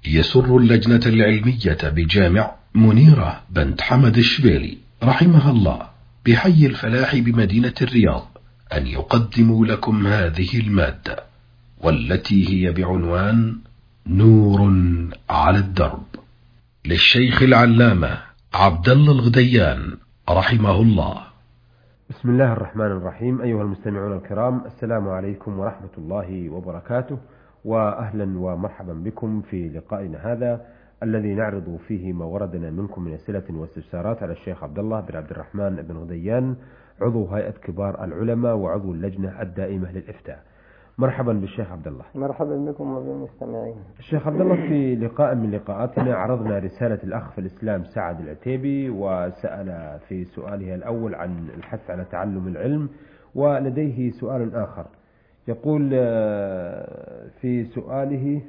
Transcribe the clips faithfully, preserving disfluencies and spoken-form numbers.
يسر اللجنة العلمية بجامع منيرة بنت حمد الشبيلي رحمها الله بحي الفلاح بمدينة الرياض أن يقدموا لكم هذه المادة، والتي هي بعنوان نور على الدرب، للشيخ العلامة عبد الله الغديان رحمه الله. بسم الله الرحمن الرحيم. أيها المستمعون الكرام، السلام عليكم ورحمة الله وبركاته، وأهلا ومرحبا بكم في لقائنا هذا الذي نعرض فيه ما وردنا منكم من أسئلة واستفسارات على الشيخ عبد الله بن عبد الرحمن بن غديان، عضو هيئة كبار العلماء وعضو اللجنة الدائمة للإفتاء. مرحبا بالشيخ عبد الله. مرحبا بكم وبالمستمعين. الشيخ عبد الله، في لقاء من لقاءاتنا عرضنا رسالة الأخ في الإسلام سعد العتيبي، وسأل في سؤاله الأول عن الحث على تعلم العلم، ولديه سؤال آخر يقول في سؤاله: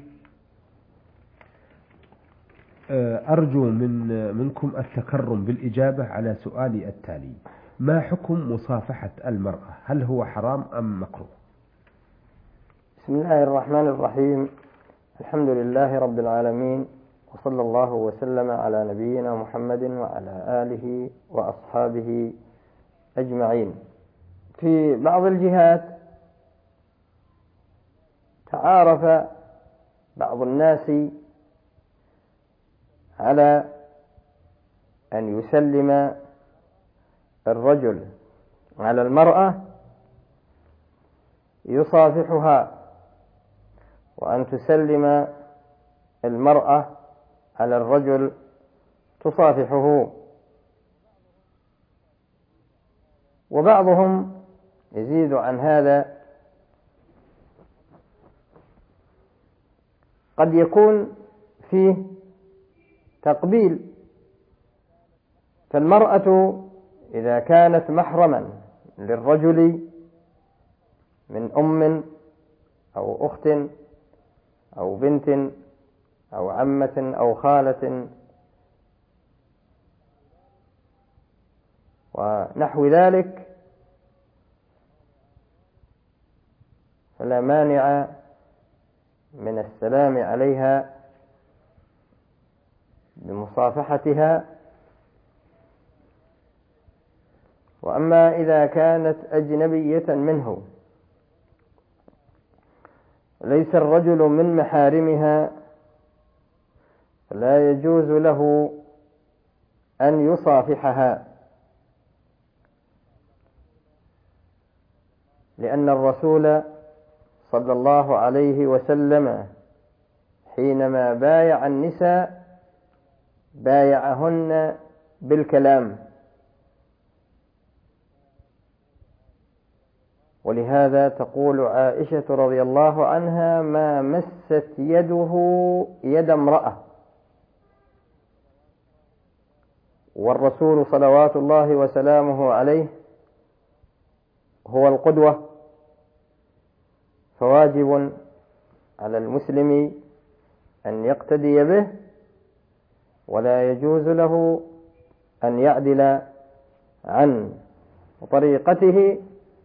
أرجو من منكم التكرم بالإجابة على سؤالي التالي: ما حكم مصافحة المرأة؟ هل هو حرام أم مكروه؟ بسم الله الرحمن الرحيم. الحمد لله رب العالمين، وصلى الله وسلم على نبينا محمد وعلى آله وأصحابه أجمعين. في بعض الجهات تعارف بعض الناس على أن يسلم الرجل على المرأة يصافحها، وأن تسلم المرأة على الرجل تصافحه. وبعضهم يزيد عن هذا، قد يكون فيه تقبيل، فالمرأة إذا كانت محرما للرجل من أم أو أخت أو بنت أو عمة أو خالة ونحو ذلك، فلا مانع من السلام عليها بمصافحتها. وأما إذا كانت أجنبية منه ليس الرجل من محارمها، فلا يجوز له أن يصافحها، لأن الرسول صلى الله عليه وسلم حينما بايع النساء بايعهن بالكلام، ولهذا تقول عائشة رضي الله عنها: ما مست يده يد امرأة. والرسول صلوات الله وسلامه عليه هو القدوة، فواجب على المسلم أن يقتدي به، ولا يجوز له أن يعدل عن طريقته.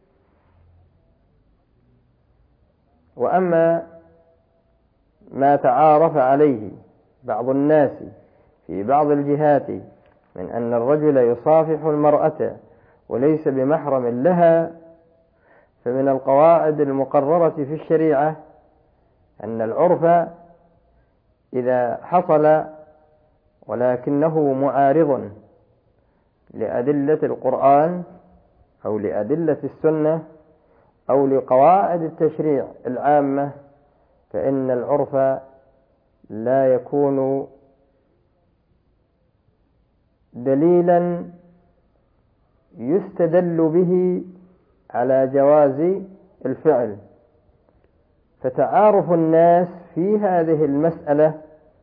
وأما ما تعارف عليه بعض الناس في بعض الجهات من أن الرجل يصافح المرأة وليس بمحرم لها، فمن القواعد المقررة في الشريعة أن العرف إذا حصل ولكنه معارض لأدلة القرآن أو لأدلة السنة أو لقواعد التشريع العامة، فإن العرف لا يكون دليلا يستدل به على جواز الفعل. فتعارف الناس في هذه المسألة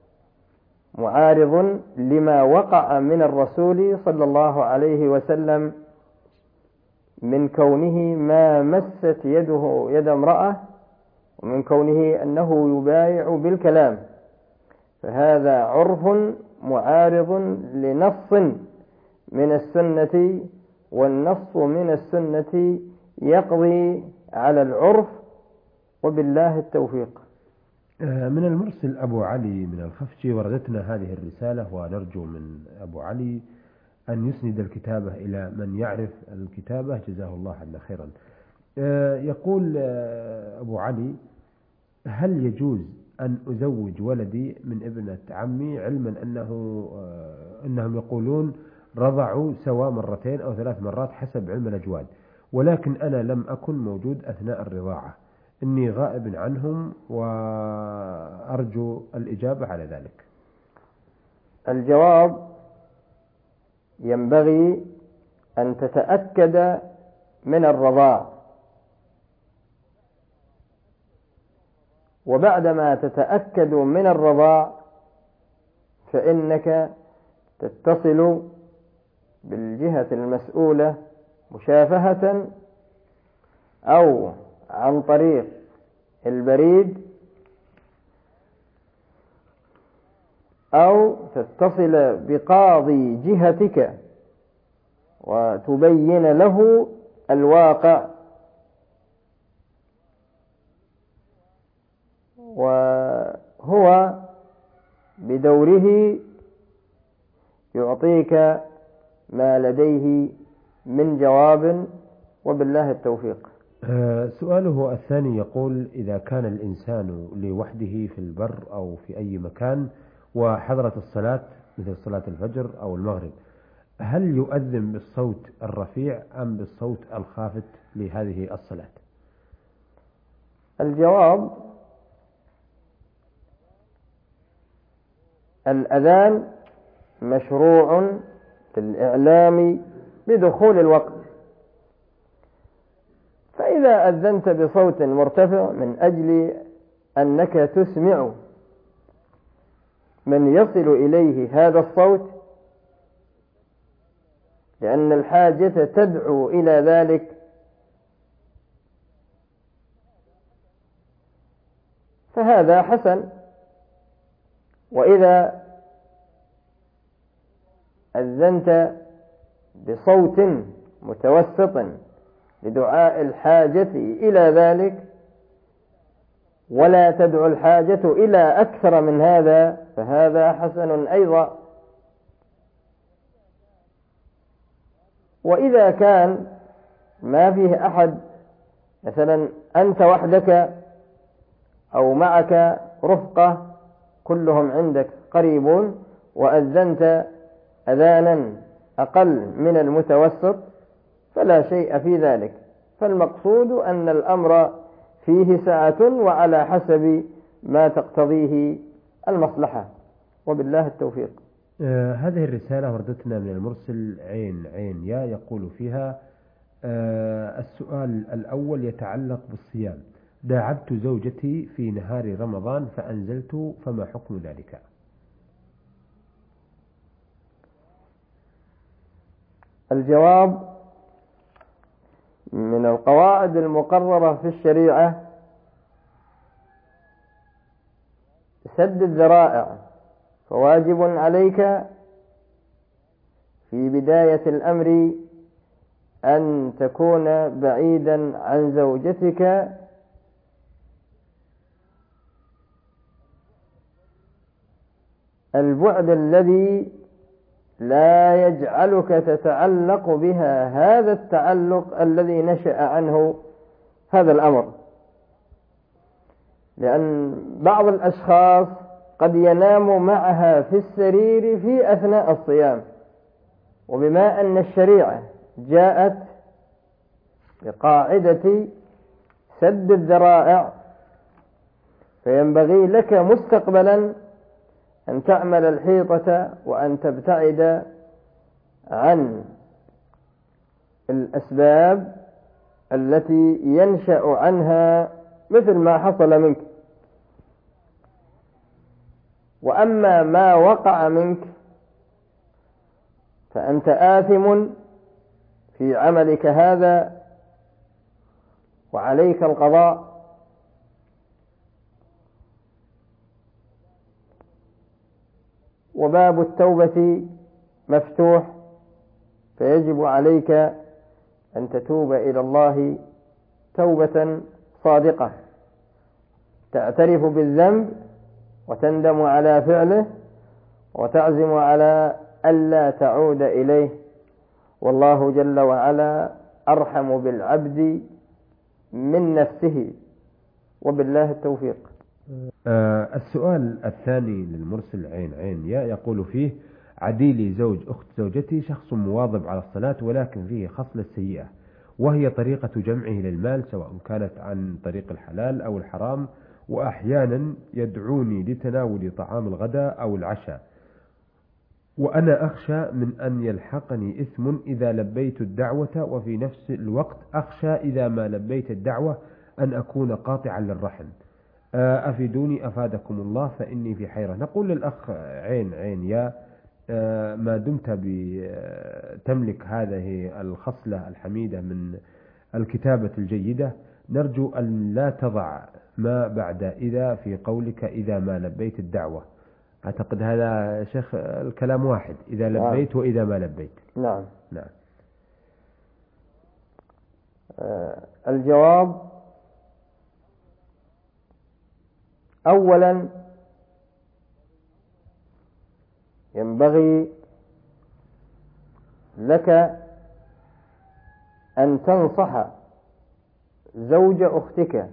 معارض لما وقع من الرسول صلى الله عليه وسلم من كونه ما مست يده يد امرأة، ومن كونه أنه يبايع بالكلام، فهذا عرف معارض لنص من السنة، والنص من السنة يقضي على العرف، وبالله التوفيق. من المرسل أبو علي من الخفجي، وردتنا هذه الرسالة ونرجو من أبو علي أن يسند الكتابة إلى من يعرف الكتابة جزاه الله عنا خيرا. يقول أبو علي: هل يجوز أن أزوج ولدي من ابنة عمي، علما أنه أنهم يقولون رضعوا سوا مرتين أو ثلاث مرات حسب علم الأجواد، ولكن أنا لم أكن موجود أثناء الرضاعة، إني غائب عنهم وأرجو الإجابة على ذلك. الجواب: ينبغي أن تتأكد من الرضاع، وبعدما تتأكد من الرضاع فإنك تتصل بالجهة المسؤولة مشافهة أو عن طريق البريد، أو تتصل بقاضي جهتك وتبين له الواقع، وهو بدوره يعطيك ما لديه من جواب، وبالله التوفيق. سؤاله الثاني يقول: إذا كان الإنسان لوحده في البر أو في أي مكان وحضرت الصلاة مثل صلاة الفجر أو المغرب، هل يؤذن بالصوت الرفيع أم بالصوت الخافت لهذه الصلاة؟ الجواب: الأذان مشروع للإعلام بدخول الوقت، فإذا أذنت بصوت مرتفع من أجل أنك تسمع من يصل إليه هذا الصوت، لأن الحاجة تدعو إلى ذلك، فهذا حسن. وإذا أذنت بصوت متوسط لدعاء الحاجة إلى ذلك ولا تدعو الحاجة إلى أكثر من هذا فهذا حسن أيضا. وإذا كان ما فيه أحد، مثلا أنت وحدك أو معك رفقة كلهم عندك قريبون، وأذنت أذانا أقل من المتوسط فلا شيء في ذلك، فالمقصود أن الأمر فيه سعة وعلى حسب ما تقتضيه المصلحة، وبالله التوفيق. آه هذه الرسالة وردتنا من المرسل عين عين يا، يقول فيها: آه السؤال الأول يتعلق بالصيام. داعبت زوجتي في نهار رمضان فأنزلت، فما حكم ذلك؟ الجواب: من القواعد المقررة في الشريعة سد الذرائع، فواجب عليك في بداية الأمر أن تكون بعيدا عن زوجتك البعد الذي لا يجعلك تتعلق بها هذا التعلق الذي نشأ عنه هذا الأمر، لأن بعض الأشخاص قد ينام معها في السرير في أثناء الصيام، وبما أن الشريعة جاءت بقاعدة سد الذرائع فينبغي لك مستقبلا أن تعمل الحيطة وأن تبتعد عن الأسباب التي ينشأ عنها مثل ما حصل منك. وأما ما وقع منك فأنت آثم في عملك هذا وعليك القضاء، وباب التوبة مفتوح، فيجب عليك أن تتوب إلى الله توبة صادقة. تعترف بالذنب وتندم على فعله وتعزم على ألا تعود إليه، والله جل وعلا أرحم بالعبد من نفسه، وبالله التوفيق. آه السؤال الثاني للمرسل عين عين يا يقول فيه: عديلي زوج أخت زوجتي شخص مواظب على الصلاة ولكن فيه خصلة سيئة، وهي طريقة جمعه للمال سواء كانت عن طريق الحلال أو الحرام، وأحيانا يدعوني لتناول طعام الغداء أو العشاء، وأنا أخشى من أن يلحقني إثم إذا لبيت الدعوة، وفي نفس الوقت أخشى إذا ما لبيت الدعوة أن أكون قاطعا للرحم، أفيدوني أفادكم الله فإني في حيرة. نقول للأخ عين عين يا ما دمت تملك هذه الخصلة الحميدة من الكتابة الجيدة، نرجو أن لا تضع ما بعد إذا في قولك إذا ما لبيت الدعوة. أعتقد هذا شيخ الكلام واحد، إذا لبيت نعم. وإذا ما لبيت. نعم نعم. آه الجواب: أولا ينبغي لك أن تنصح زوج أختك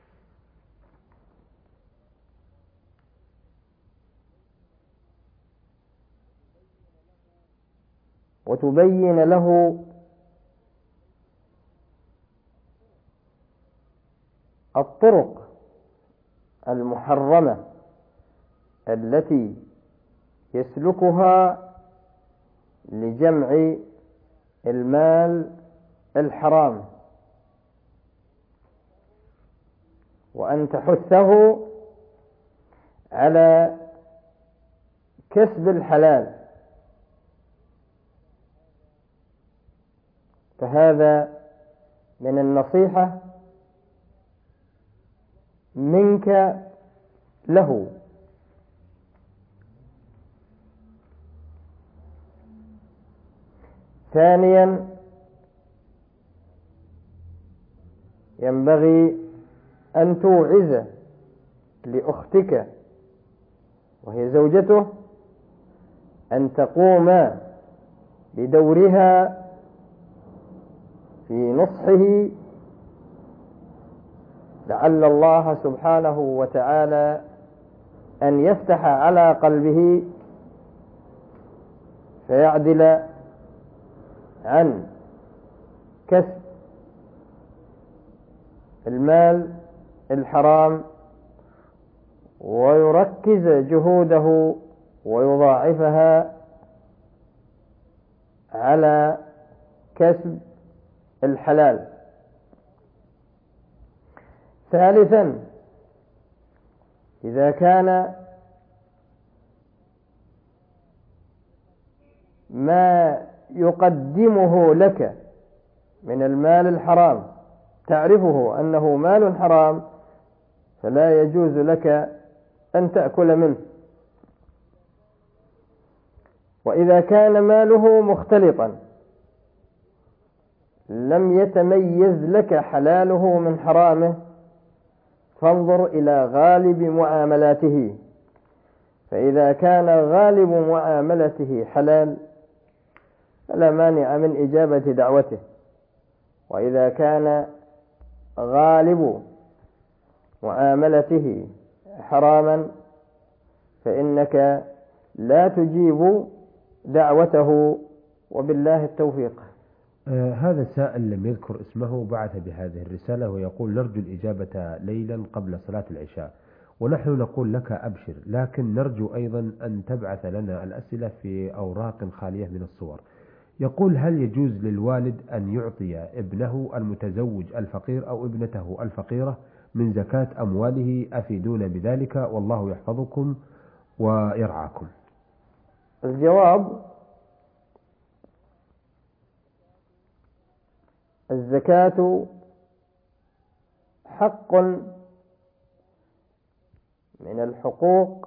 وتبين له الطرق المحرمة التي يسلكها لجمع المال الحرام، وأن تحثه على كسب الحلال، فهذا من النصيحة منك له. ثانيا ينبغي أن توعز لأختك وهي زوجته أن تقوم بدورها في نصحه، لعل الله سبحانه وتعالى أن يفتح على قلبه فيعدل عن كسب المال الحرام ويركز جهوده ويضاعفها على كسب الحلال. ثالثا إذا كان ما يقدمه لك من المال الحرام تعرفه أنه مال حرام، فلا يجوز لك أن تأكل منه. وإذا كان ماله مختلطا لم يتميز لك حلاله من حرامه، فانظر إلى غالب معاملاته، فإذا كان غالب معاملته حلال فلا مانع من إجابة دعوته، وإذا كان غالب معاملته حراما فإنك لا تجيب دعوته، وبالله التوفيق. آه هذا سائل لم يذكر اسمه بعث بهذه الرسالة ويقول: نرجو الإجابة ليلا قبل صلاة العشاء، ونحن نقول لك أبشر، لكن نرجو أيضا أن تبعث لنا الأسئلة في أوراق خالية من الصور. يقول: هل يجوز للوالد أن يعطي ابنه المتزوج الفقير أو ابنته الفقيرة من زكاة أمواله؟ أفيدونا بذلك والله يحفظكم ويرعاكم. الجواب: الزكاة حق من الحقوق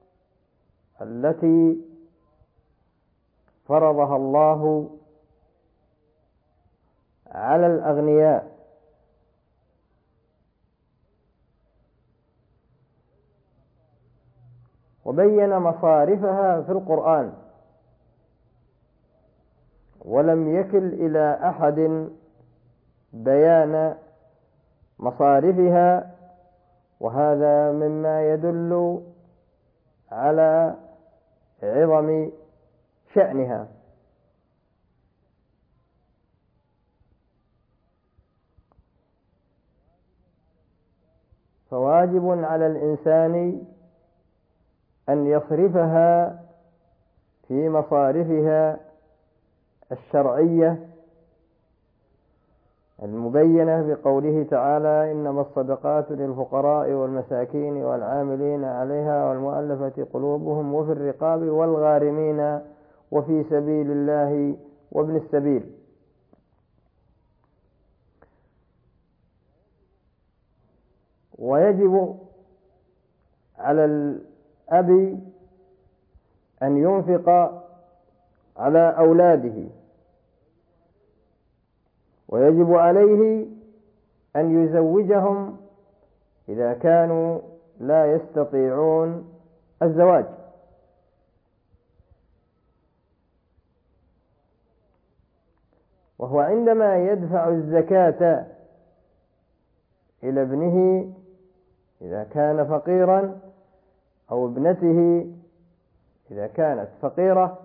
التي فرضها الله على الأغنياء، وبين مصارفها في القرآن، ولم يكل إلى أحد بيان مصارفها، وهذا مما يدل على عظم شأنها. فواجب على الإنسان أن يصرفها في مصارفها الشرعية المبينة بقوله تعالى: إنما الصدقات للفقراء والمساكين والعاملين عليها والمؤلفة قلوبهم وفي الرقاب والغارمين وفي سبيل الله وابن السبيل. ويجب على الأب أن ينفق على أولاده، ويجب عليه أن يزوجهم إذا كانوا لا يستطيعون الزواج. وهو عندما يدفع الزكاة إلى ابنه إذا كان فقيرا أو ابنته إذا كانت فقيرة،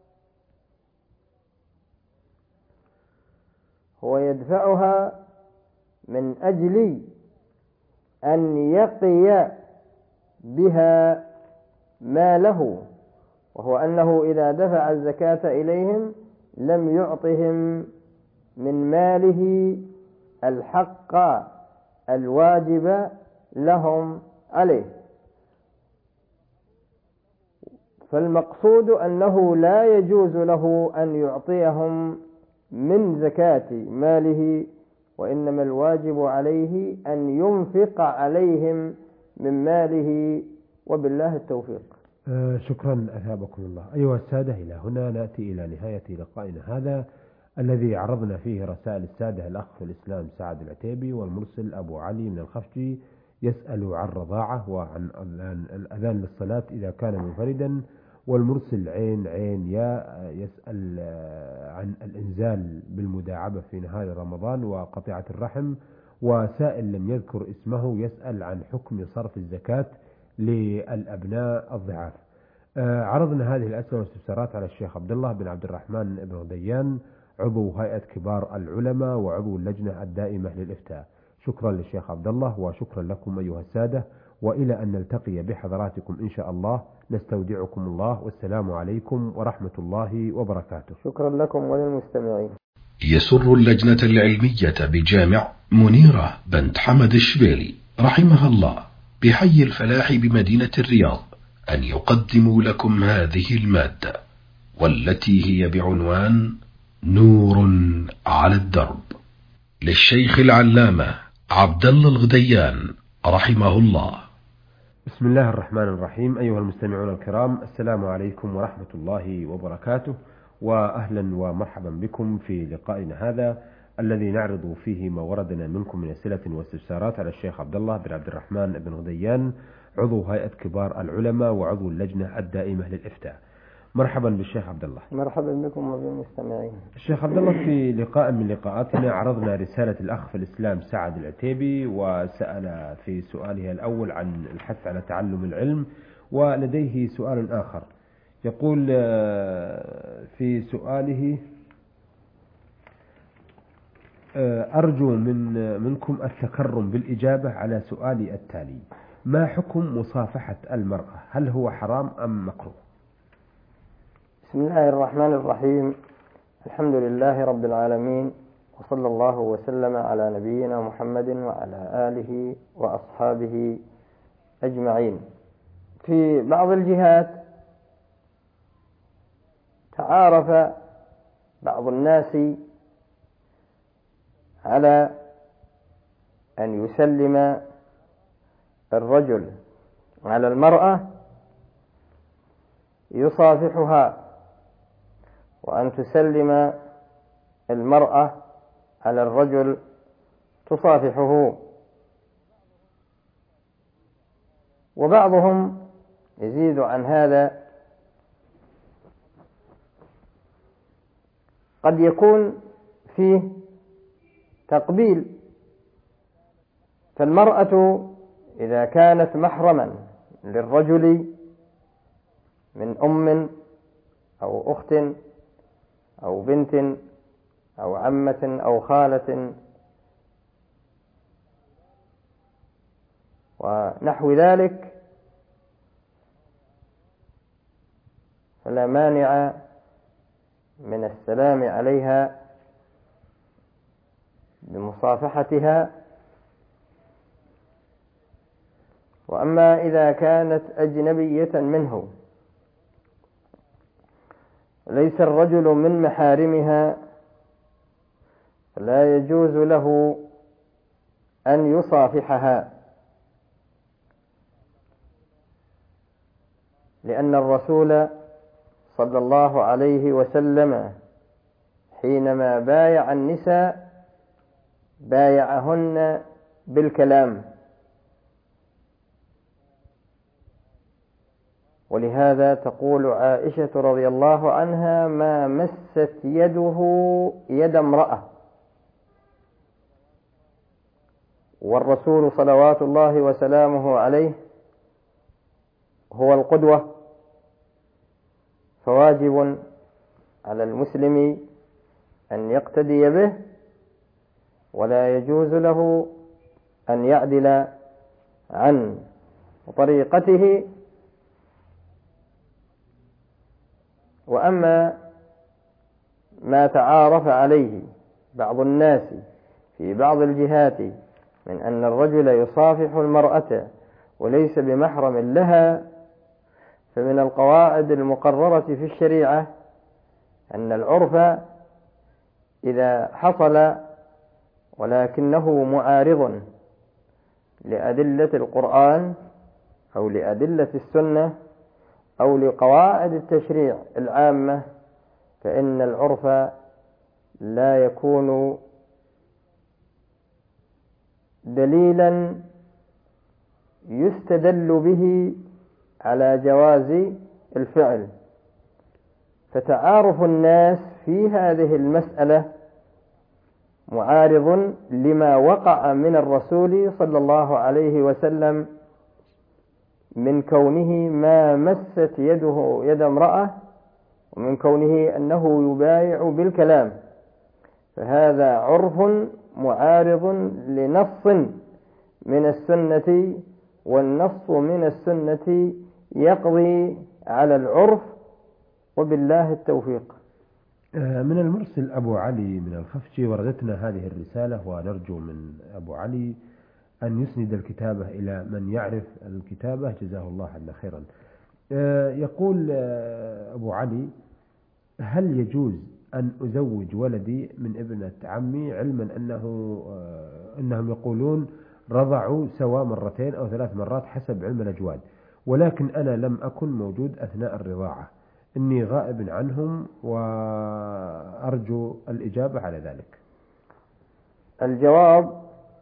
هو يدفعها من أجل أن يقي بها ماله، وهو أنه إذا دفع الزكاة إليهم لم يعطهم من ماله الحق الواجب لهم عليه. فالمقصود أنه لا يجوز له أن يعطيهم من زكاة ماله، وإنما الواجب عليه أن ينفق عليهم من ماله، وبالله التوفيق. آه شكرا أثابكم الله. أيها السادة، إلى هنا نأتي إلى نهاية لقائنا هذا الذي عرضنا فيه رسائل السادة الأخ في الإسلام سعد العتيبي، والمرسل أبو علي من الخفجي يسأل عن رضاعة وعن الأذان للصلاة إذا كان منفردا، والمرسل عين عين يا يسأل عن الإنزال بالمداعبة في نهار رمضان وقطيعة الرحم، وسائل لم يذكر اسمه يسأل عن حكم صرف الزكاة للأبناء الضعاف. عرضنا هذه الأسئلة والاستفسارات على الشيخ عبد الله بن عبد الرحمن بن غديان، عضو هيئة كبار العلماء وعضو اللجنة الدائمة للإفتاء. شكرا للشيخ عبد الله وشكرا لكم أيها السادة، وإلى أن نلتقي بحضراتكم إن شاء الله نستودعكم الله، والسلام عليكم ورحمة الله وبركاته. شكرا لكم وللمستمعين. يسر اللجنة العلمية بجامع منيرة بنت حمد الشبيلي رحمها الله بحي الفلاح بمدينة الرياض أن يقدموا لكم هذه المادة، والتي هي بعنوان نور على الدرب، للشيخ العلامة عبد الله الغديان رحمه الله. بسم الله الرحمن الرحيم. أيها المستمعون الكرام، السلام عليكم ورحمة الله وبركاته، وأهلا ومرحبا بكم في لقائنا هذا الذي نعرض فيه ما وردنا منكم من أسئلة واستفسارات على الشيخ عبد الله بن عبد الرحمن بن غديان، عضو هيئة كبار العلماء وعضو اللجنة الدائمة للإفتاء. مرحبا بالشيخ عبد الله. مرحبا بكم وبالمستمعين. الشيخ عبد الله، في لقاء من لقاءاتنا عرضنا رسالة الأخ في الإسلام سعد العتيبي، وسأل في سؤاله الأول عن الحث على تعلم العلم، ولديه سؤال آخر يقول في سؤاله: أرجو من منكم التكرم بالإجابة على سؤالي التالي: ما حكم مصافحة المرأة؟ هل هو حرام أم مكروه؟ بسم الله الرحمن الرحيم. الحمد لله رب العالمين، وصلى الله وسلم على نبينا محمد وعلى آله وأصحابه أجمعين. في بعض الجهات تعارف بعض الناس على أن يسلم الرجل على المرأة يصافحها، وأن تسلم المرأة على الرجل تصافحه. وبعضهم يزيد عن هذا قد يكون فيه تقبيل، فالمرأة إذا كانت محرما للرجل من أم أو أخت أو بنت أو عمة أو خالة ونحو ذلك، فلا مانع من السلام عليها بمصافحتها. وأما إذا كانت أجنبية منه ليس الرجل من محارمها فلا يجوز له أن يصافحها، لأن الرسول صلى الله عليه وسلم حينما بايع النساء بايعهن بالكلام، ولهذا تقول عائشة رضي الله عنها: ما مست يده يد امرأة. والرسول صلوات الله وسلامه عليه هو القدوة، فواجب على المسلم أن يقتدي به، ولا يجوز له أن يعدل عن طريقته. وأما ما تعارف عليه بعض الناس في بعض الجهات من أن الرجل يصافح المرأة وليس بمحرم لها، فمن القواعد المقررة في الشريعة أن العرف إذا حصل ولكنه معارض لأدلة القرآن أو لأدلة السنة أو لقواعد التشريع العامة، فإن العرف لا يكون دليلا يستدل به على جواز الفعل. فتعارف الناس في هذه المسألة معارض لما وقع من الرسول صلى الله عليه وسلم من كونه ما مست يده يد امرأة، ومن كونه أنه يبايع بالكلام، فهذا عرف معارض لنص من السنة، والنص من السنة يقضي على العرف، وبالله التوفيق. من المرسل أبو علي من الخفجي وردتنا هذه الرسالة، ونرجو من أبو علي أن يسند الكتابة إلى من يعرف الكتابة جزاه الله عنا خيرا. يقول أبو علي: هل يجوز أن أزوج ولدي من ابنة عمي، علما أنه أنهم يقولون رضعوا سوا مرتين أو ثلاث مرات حسب علم الأجواد، ولكن أنا لم أكن موجود أثناء الرضاعة، إني غائب عنهم وأرجو الإجابة على ذلك. الجواب: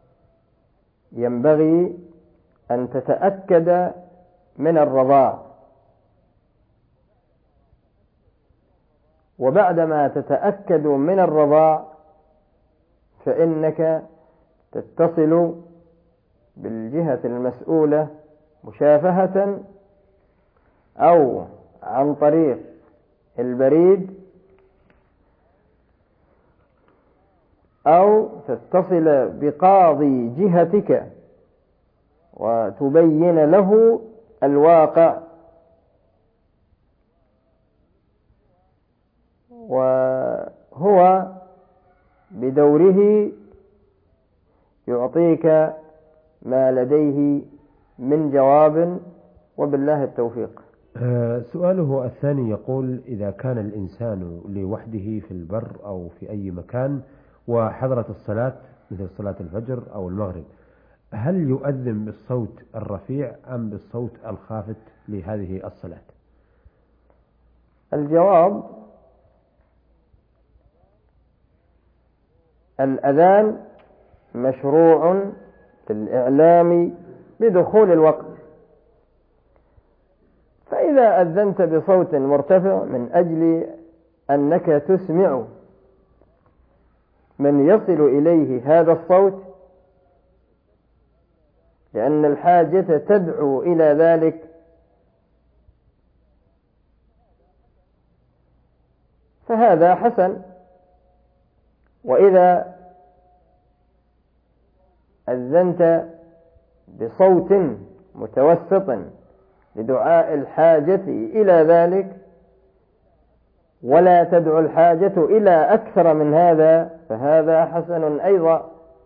ينبغي أن تتأكد من الرضاع، وبعدما تتأكد من الرضاع فإنك تتصل بالجهة المسؤولة مشافهة أو عن طريق البريد، أو تتصل بقاضي جهتك وتبين له الواقع، وهو بدوره يعطيك ما لديه من جواب، وبالله التوفيق. سؤاله الثاني يقول: إذا كان الإنسان لوحده في البر أو في أي مكان وحضرت الصلاة مثل صلاة الفجر أو المغرب، هل يؤذن بالصوت الرفيع أم بالصوت الخافت لهذه الصلاة؟ الجواب: الأذان مشروع في الإعلام بدخول الوقت، وإذا أذنت بصوت مرتفع من أجل أنك تسمع من يصل إليه هذا الصوت، لأن الحاجة تدعو إلى ذلك، فهذا حسن. وإذا أذنت بصوت متوسط لدعاء الحاجة إلى ذلك ولا تدعو الحاجة إلى أكثر من هذا فهذا حسن أيضا.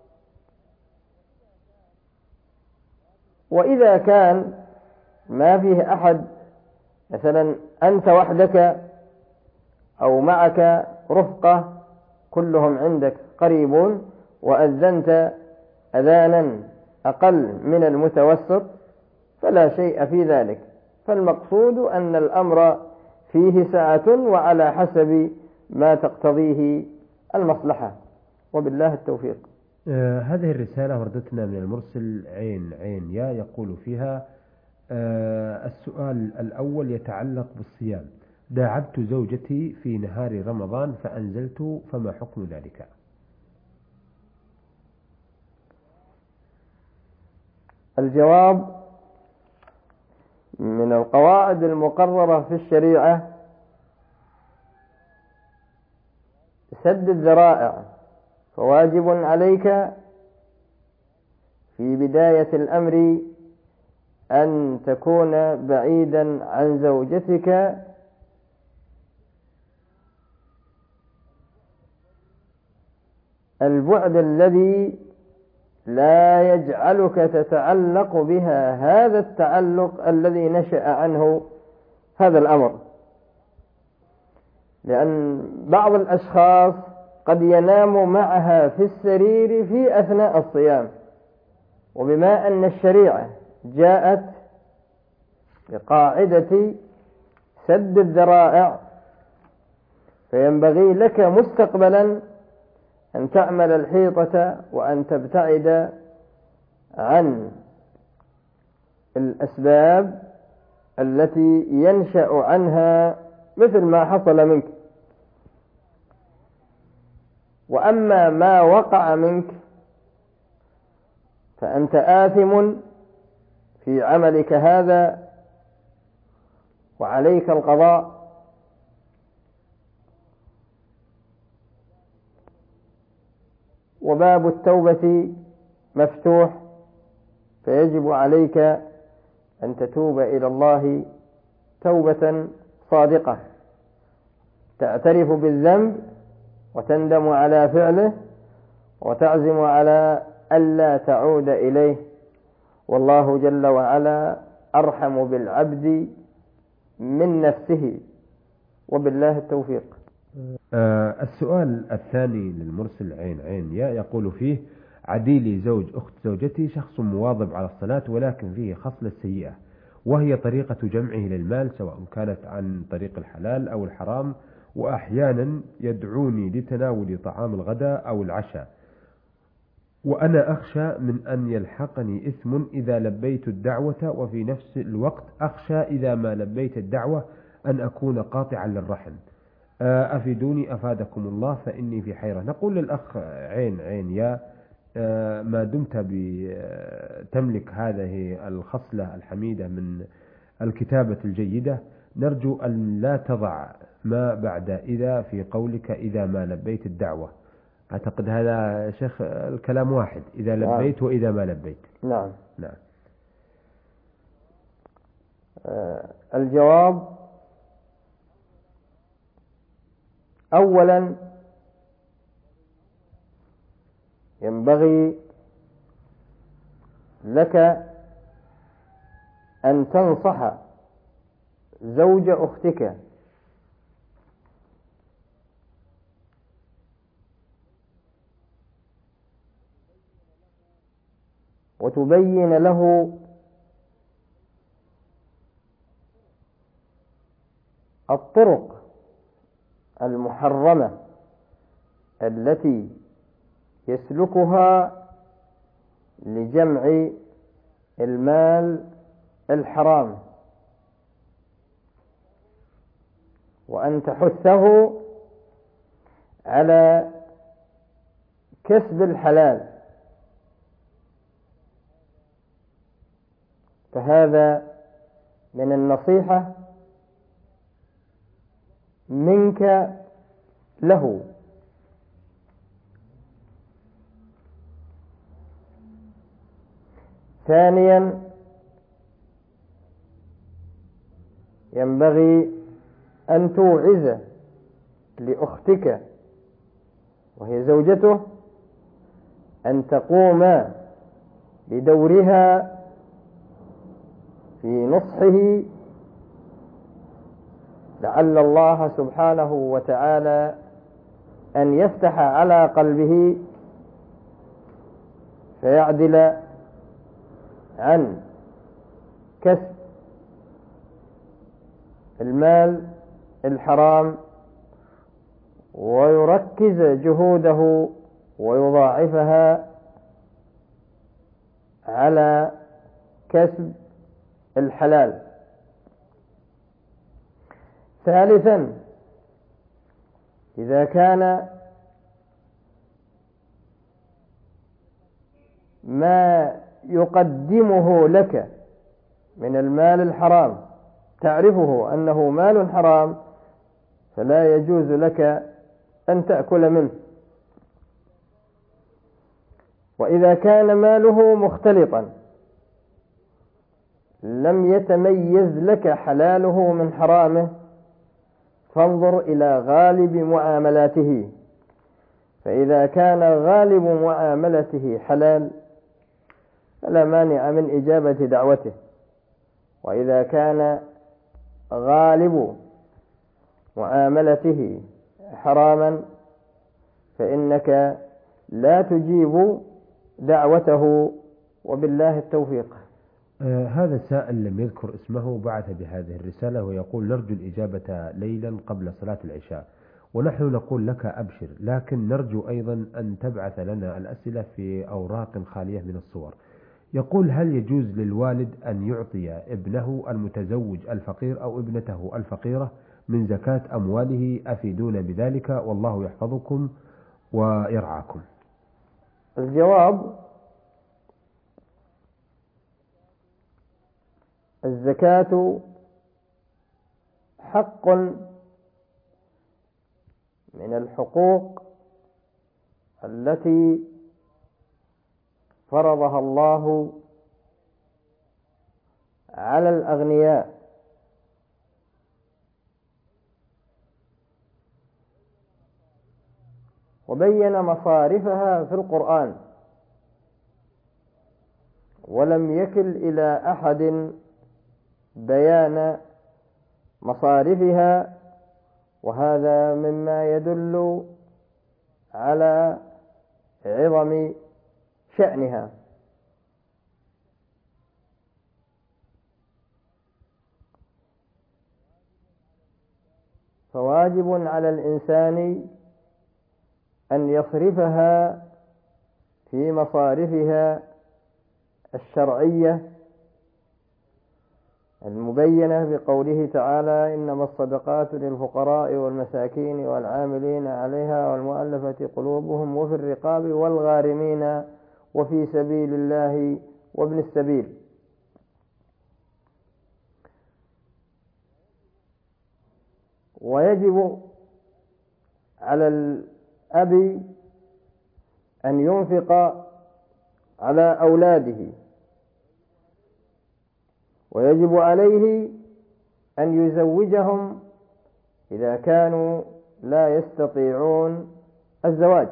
وإذا كان ما فيه أحد، مثلا أنت وحدك أو معك رفقة كلهم عندك قريبون، وأذنت أذانا أقل من المتوسط فلا شيء في ذلك، فالمقصود أن الأمر فيه سعة وعلى حسب ما تقتضيه المصلحة، وبالله التوفيق. آه هذه الرسالة وردتنا من المرسل عين عين يا، يقول فيها آه السؤال الأول يتعلق بالصيام. داعبت زوجتي في نهار رمضان فأنزلت، فما حكم ذلك؟ الجواب: من القواعد المقررة في الشريعة سد الذرائع، فواجب عليك في بداية الأمر أن تكون بعيدا عن زوجتك البعد الذي لا يجعلك تتعلق بها هذا التعلق الذي نشأ عنه هذا الأمر، لأن بعض الأشخاص قد ينام معها في السرير في أثناء الصيام، وبما أن الشريعة جاءت بقاعدة سد الذرائع فينبغي لك مستقبلا أن تعمل الحيطة وأن تبتعد عن الأسباب التي ينشأ عنها مثل ما حصل منك. وأما ما وقع منك فأنت آثم في عملك هذا وعليك القضاء، وباب التوبة مفتوح، فيجب عليك أن تتوب إلى الله توبة صادقة، تعترف بالذنب وتندم على فعله وتعزم على ألا تعود إليه، والله جل وعلا أرحم بالعبد من نفسه، وبالله التوفيق. آه السؤال الثاني للمرسل عين عين يا، يقول فيه: عديلي زوج أخت زوجتي شخص مواظب على الصلاة ولكن فيه خصلة سيئة، وهي طريقة جمعه للمال سواء كانت عن طريق الحلال أو الحرام، وأحيانا يدعوني لتناول طعام الغداء أو العشاء، وأنا أخشى من أن يلحقني إثم إذا لبيت الدعوة، وفي نفس الوقت أخشى إذا ما لبيت الدعوة أن أكون قاطعا للرحم، أفيدوني أفادكم الله فإني في حيرة. نقول للأخ عين عين يا، ما دمت تملك هذه الخصلة الحميدة من الكتابة الجيدة، نرجو أن لا تضع ما بعد إذا في قولك إذا ما لبيت الدعوة. أعتقد هذا شيخ الكلام واحد، إذا لبيت نعم. وإذا ما لبيت. نعم نعم. آه الجواب: أولا ينبغي لك أن تنصح زوج أختك وتبين له الطرق المحرمة التي يسلكها لجمع المال الحرام، وأن تحثه على كسب الحلال، فهذا من النصيحة منك له. ثانيا، ينبغي أن توعز لأختك وهي زوجته أن تقوم بدورها في نصحه، لعل الله سبحانه وتعالى أن يفتح على قلبه فيعدل عن كسب المال الحرام ويركز جهوده ويضاعفها على كسب الحلال. ثالثا، إذا كان ما يقدمه لك من المال الحرام تعرفه أنه مال حرام، فلا يجوز لك أن تأكل منه. وإذا كان ماله مختلطا لم يتميز لك حلاله من حرامه، فانظر إلى غالب معاملاته، فإذا كان غالب معاملته حلال فلا مانع من إجابة دعوته، وإذا كان غالب معاملته حراما فإنك لا تجيب دعوته، وبالله التوفيق. آه هذا السائل لم يذكر اسمه بعث بهذه الرسالة ويقول: نرجو الإجابة ليلا قبل صلاة العشاء، ونحن نقول لك أبشر، لكن نرجو أيضا أن تبعث لنا الأسئلة في أوراق خالية من الصور. يقول: هل يجوز للوالد أن يعطي ابنه المتزوج الفقير أو ابنته الفقيرة من زكاة أمواله؟ أفيدونا بذلك والله يحفظكم ويرعاكم. الجواب: الزكاة حق من الحقوق التي فرضها الله على الأغنياء، وبين مصارفها في القرآن، ولم يكل إلى أحد بيان مصارفها، وهذا مما يدل على عظم شأنها. فواجب على الإنسان أن يصرفها في مصارفها الشرعية المبينة بقوله تعالى: إنما الصدقات للفقراء والمساكين والعاملين عليها والمؤلفة قلوبهم وفي الرقاب والغارمين وفي سبيل الله وابن السبيل. ويجب على الأب أن ينفق على أولاده، ويجب عليه أن يزوجهم إذا كانوا لا يستطيعون الزواج.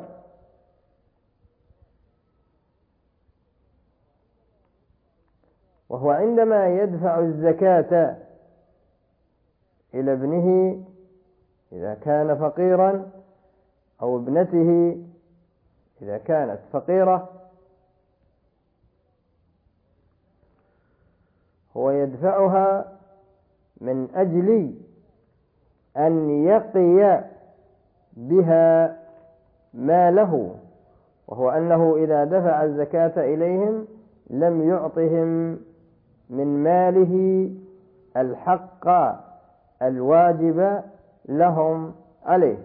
وهو عندما يدفع الزكاة إلى ابنه إذا كان فقيرا أو ابنته إذا كانت فقيرة، هو يدفعها من أجل أن يقي بها ماله، وهو أنه إذا دفع الزكاة إليهم لم يعطهم من ماله الحق الواجب لهم عليه.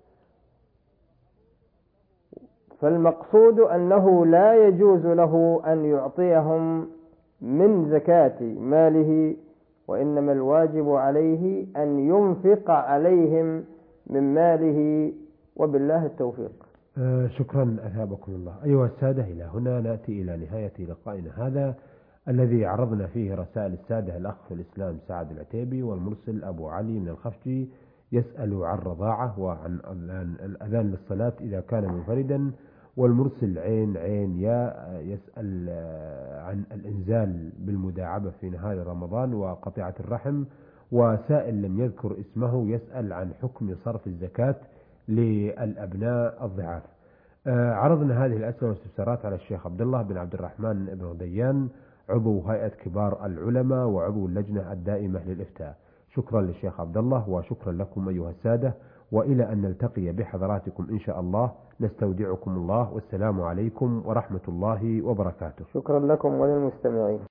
فالمقصود أنه لا يجوز له أن يعطيهم من زكاة ماله، وإنما الواجب عليه أن ينفق عليهم من ماله، وبالله التوفيق. آه شكرا أثابكم الله. أيها السادة، إلى هنا نأتي إلى نهاية لقائنا هذا الذي عرضنا فيه رسائل السادة الأخ في الإسلام سعد العتيبي، والمرسل أبو علي من الخفجي يسأل عن رضاعة وعن الأذان للصلاة إذا كان منفردا، والمرسل عين عين يا يسأل عن الإنزال بالمداعبة في نهار رمضان وقطيعة الرحم، وسائل لم يذكر اسمه يسأل عن حكم صرف الزكاة للأبناء الضعاف. عرضنا هذه الأسئلة والاستفسارات على الشيخ عبد الله بن عبد الرحمن بن غديان، عضو هيئة كبار العلماء وعضو اللجنة الدائمة للإفتاء. شكرا للشيخ عبد الله، وشكرا لكم أيها السادة، وإلى أن نلتقي بحضراتكم إن شاء الله، نستودعكم الله، والسلام عليكم ورحمة الله وبركاته. شكرا لكم وللمستمعين.